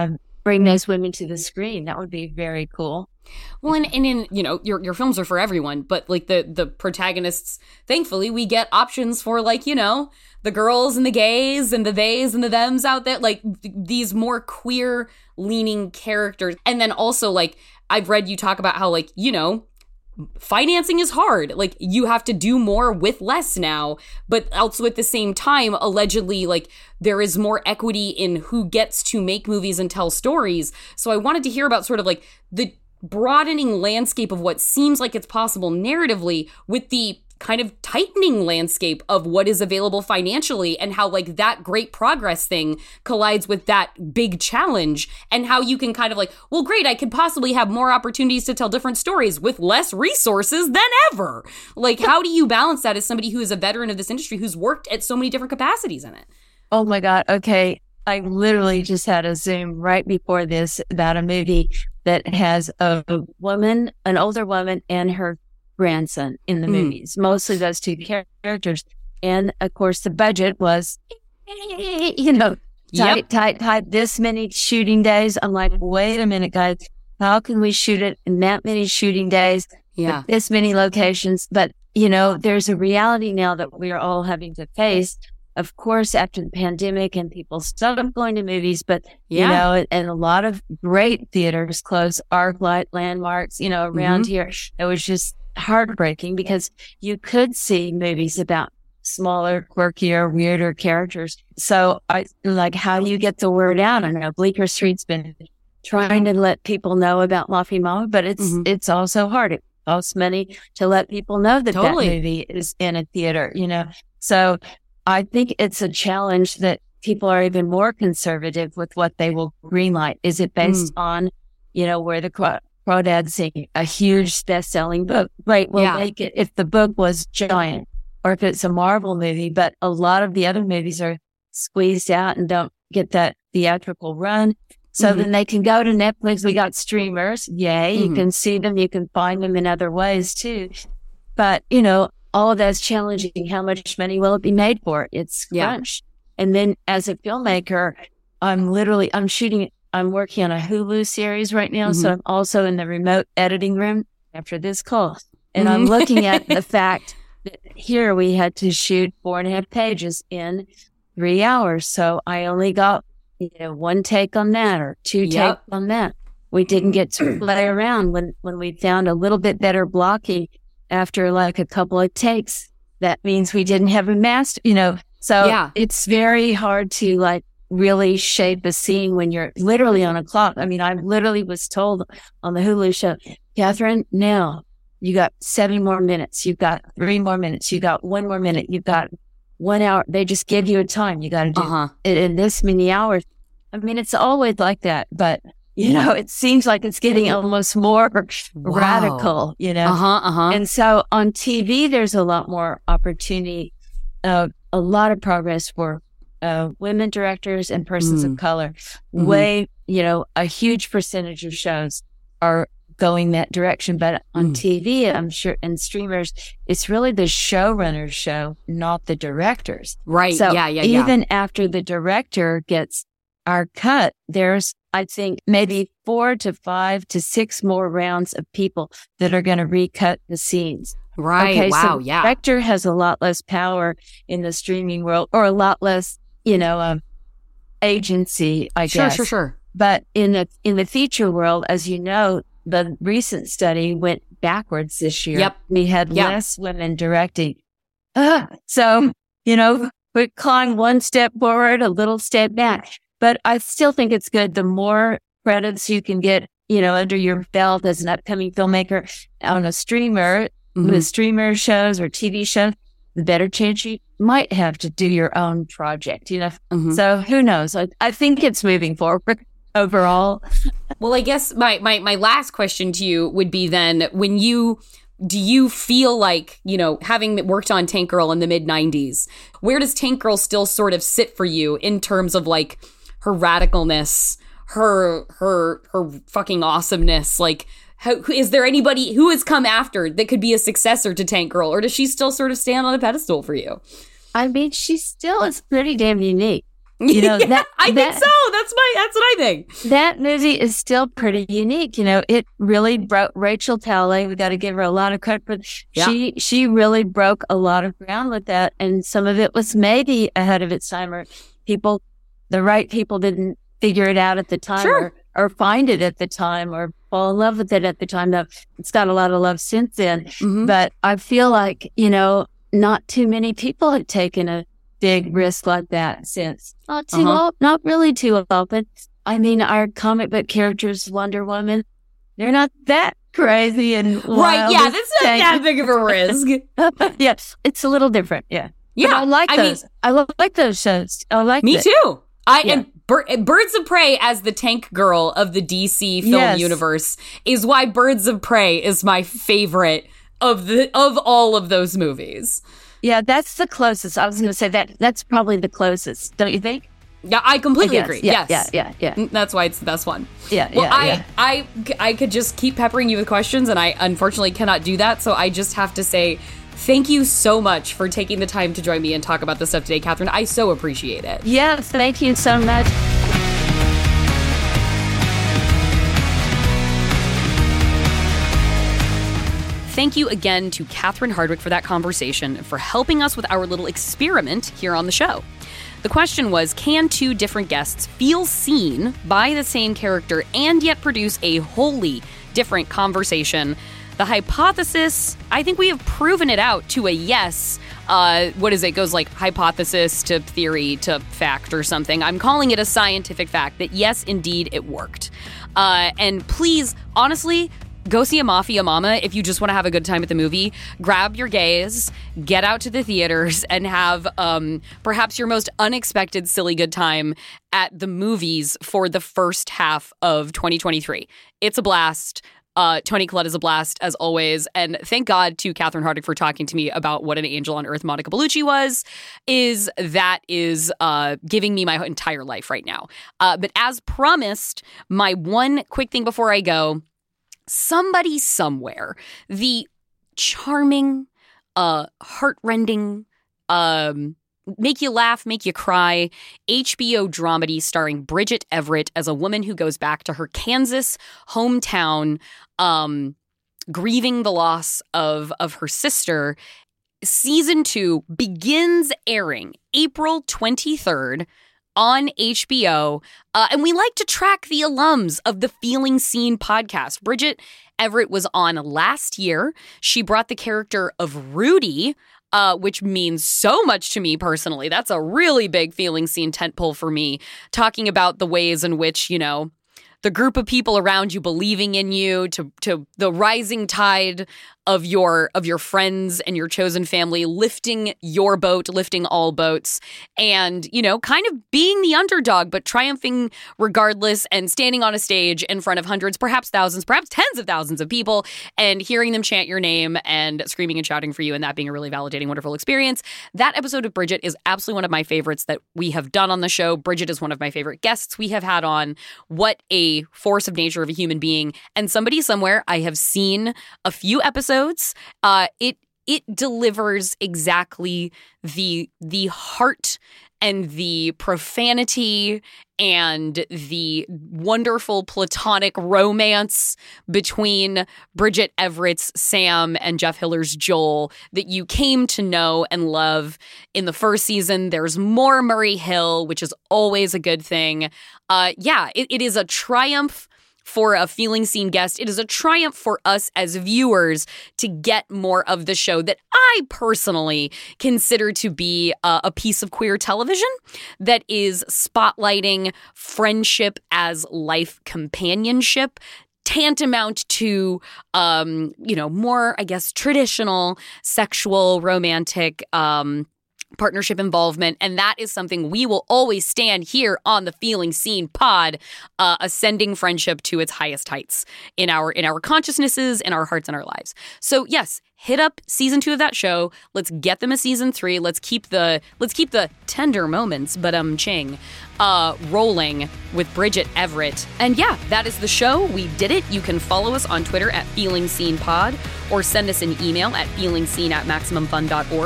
bring those women to the screen. That would be very cool. Well, and, and in, you know, your your films are for everyone, but like the the protagonists, thankfully, we get options for like, you know, the girls and the gays and the theys and the thems out there, like th- these more queer leaning characters. And then also, like, I've read you talk about how, like, you know, financing is hard. Like, you have to do more with less now, but also at the same time, allegedly, like, there is more equity in who gets to make movies and tell stories. So I wanted to hear about sort of like the broadening landscape of what seems like it's possible narratively with the kind of tightening landscape of what is available financially, and how like that great progress thing collides with that big challenge, and how you can kind of like, well, great, I could possibly have more opportunities to tell different stories with less resources than ever. Like, how do you balance that as somebody who is a veteran of this industry who's worked at so many different capacities in it? Oh my God. Okay. I literally just had a Zoom right before this about a movie that has a woman, an older woman, and her grandson in the mm. movies, mostly those two characters. And of course, the budget was, you know, tight, yep. tight, tight, this many shooting days. I'm like, wait a minute, guys, how can we shoot it in that many shooting days? Yeah. This many locations. But, you know, there's a reality now that we are all having to face. Of course, after the pandemic and people stopped going to movies, but, yeah. you know, and a lot of great theaters closed, ArcLight, Landmarks, you know, around mm-hmm. here. It was just heartbreaking because you could see movies about smaller, quirkier, weirder characters. So I like, how do you get the word out? I know Bleecker Street's been trying to let people know about Mafi Mama, but it's, mm-hmm. it's also hard. It costs money to let people know that totally. that movie is in a theater, you know? So I think it's a challenge that people are even more conservative with what they will greenlight. Is it based mm. on, you know, where the Craw- Crawdads sing a huge best-selling book? Right, we'll yeah. make it if the book was giant, or if it's a Marvel movie. But a lot of the other movies are squeezed out and don't get that theatrical run. So mm-hmm. then they can go to Netflix. We got streamers. Yay, mm-hmm. you can see them. You can find them in other ways too. But, you know, all of that's challenging. How much money will it be made for? It's crunch. Yeah. And then as a filmmaker, I'm literally, I'm shooting, I'm working on a Hulu series right now. Mm-hmm. So I'm also in the remote editing room after this call. And mm-hmm. I'm looking at the fact that here we had to shoot four and a half pages in three hours. So I only got, you know, one take on that or two yep. takes on that. We didn't get to play around when, when we found a little bit better blocking. After like a couple of takes, that means we didn't have a master, you know, so yeah. it's very hard to like really shape a scene when you're literally on a clock. I mean, I literally was told on the Hulu show, Catherine, now you got seven more minutes. You've got three more minutes. You got one more minute. You've got one hour. They just give you a time. You got to do uh-huh. it in this many hours. I mean, it's always like that, but you know, it seems like it's getting almost more wow. radical, you know. Uh-huh, uh-huh. And so on T V, there's a lot more opportunity, uh, a lot of progress for uh, women directors and persons mm. of color. Mm-hmm. Way, you know, a huge percentage of shows are going that direction. But on mm. T V, I'm sure, and streamers, it's really the showrunner's show, not the director's. Right, so yeah, yeah, even yeah. after the director gets our cut, there's, I think, maybe four to five to six more rounds of people that are going to recut the scenes. Right. Okay, wow. so yeah. The director has a lot less power in the streaming world, or a lot less, you know, um, agency, I sure, guess. Sure, sure, sure. But in the in the feature world, as you know, the recent study went backwards this year. Yep. We had yep. less women directing. Uh, so, you know, we climb one step forward, a little step back. But I still think it's good. The more credits you can get, you know, under your belt as an upcoming filmmaker on a streamer, mm-hmm. with streamer shows or T V shows, the better chance you might have to do your own project, you know. Mm-hmm. So who knows? I, I think it's moving forward overall. Well, I guess my, my, my last question to you would be then, when you... do you feel like, you know, having worked on Tank Girl in the mid nineties, where does Tank Girl still sort of sit for you in terms of like her radicalness, her her her fucking awesomeness? Like, how, is there anybody who has come after that could be a successor to Tank Girl, or does she still sort of stand on a pedestal for you? I mean, she still is pretty damn unique. You know, yeah, that, I that, think so. That's my, that's what I think. That movie is still pretty unique. You know, it really broke Rachel Talalay. We got to give her a lot of credit for yeah. she, she really broke a lot of ground with that. And some of it was maybe ahead of its time, or people, the right people didn't figure it out at the time, sure. or, or find it at the time, or fall in love with it at the time. Now, it's got a lot of love since then. Mm-hmm. But I feel like, you know, not too many people have taken a big risk like that since. Not too uh-huh. old, not really too open. I mean, our comic book characters, Wonder Woman, they're not that crazy and wild. Right, yeah, that's not thing. that big of a risk. Yes, it's a little different, yeah. Yeah, but I like I those. Mean, I like those shows. I like Me it. too. I yeah. and Bir- Birds of Prey as the tank girl of the D C film yes. universe is why Birds of Prey is my favorite of the of all of those movies. Yeah, that's the closest. I was going to say that that's probably the closest, don't you think? Yeah, I completely I agree. Yeah, yes. Yeah, yeah, yeah. That's why it's the best one. Yeah, well, yeah, I, yeah. I, I could just keep peppering you with questions, and I unfortunately cannot do that, so I just have to say thank you so much for taking the time to join me and talk about this stuff today, Catherine. I so appreciate it. Yes, thank you so much. Thank you again to Catherine Hardwicke for that conversation, for helping us with our little experiment here on the show. The question was, can two different guests feel seen by the same character and yet produce a wholly different conversation? The hypothesis, I think we have proven it out to a yes. Uh, what is it? It goes like hypothesis to theory to fact or something. I'm calling it a scientific fact that yes, indeed, it worked. Uh, and please, honestly, go see a Mafia Mama if you just want to have a good time at the movie. Grab your gays, get out to the theaters, and have um, perhaps your most unexpected silly good time at the movies for the first half of twenty twenty-three. It's a blast. Uh, Toni Collette is a blast, as always. And thank God to Catherine Hardwicke for talking to me about what an angel on earth Monica Bellucci was. Is that is uh, giving me my entire life right now. Uh, but as promised, my one quick thing before I go, somebody somewhere, the charming, uh, heartrending, um, make you laugh, make you cry, H B O dramedy starring Bridget Everett as a woman who goes back to her Kansas hometown, um, grieving the loss of, of her sister. Season two begins airing April twenty-third on H B O, uh, and we like to track the alums of the Feeling Seen podcast. Bridget Everett was on last year. She brought the character of Rudy, uh, which means so much to me personally. That's a really big Feeling Seen tentpole for me, talking about the ways in which, you know, the group of people around you believing in you, to to the rising tide of your of your friends and your chosen family, lifting your boat, lifting all boats, and, you know, kind of being the underdog, but triumphing regardless, and standing on a stage in front of hundreds, perhaps thousands, perhaps tens of thousands of people, and hearing them chant your name and screaming and shouting for you, and that being a really validating, wonderful experience. That episode of Bridget is absolutely one of my favorites that we have done on the show. Bridget is one of my favorite guests we have had on. What a force of nature of a human being. And somebody somewhere, I have seen a few episodes. Uh, it it delivers exactly the the heart and the profanity and the wonderful platonic romance between Bridget Everett's Sam and Jeff Hiller's Joel that you came to know and love in the first season. There's more Murray Hill, which is always a good thing. Uh, yeah, it, it is a triumph for a Feeling Seen guest. It is a triumph for us as viewers to get more of the show that I personally consider to be uh, a piece of queer television that is spotlighting friendship as life companionship, tantamount to, um, you know, more, I guess, traditional sexual, romantic, um, partnership involvement. And that is something we will always stand here on the Feeling Seen pod, uh, ascending friendship to its highest heights in our in our consciousnesses, in our hearts, and our lives. So yes, hit up season two of that show. Let's get them a season three. Let's keep the let's keep the tender moments, but um ching, uh, rolling with Bridget Everett. And yeah, that is the show. We did it. You can follow us on Twitter at Feeling Seen Pod, or send us an email at feelingseen at maximum fun dot org.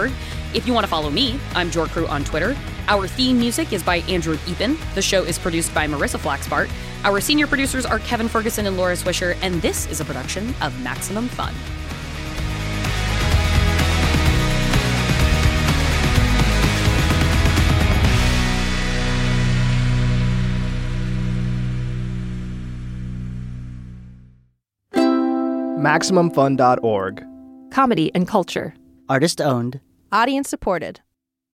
If you want to follow me, I'm Jorcrew on Twitter. Our theme music is by Andrew Epen. The show is produced by Marissa Flaxbart. Our senior producers are Kevin Ferguson and Laura Swisher, and this is a production of Maximum Fun. Maximum Fun dot org. Comedy and culture. Artist owned. Audience supported.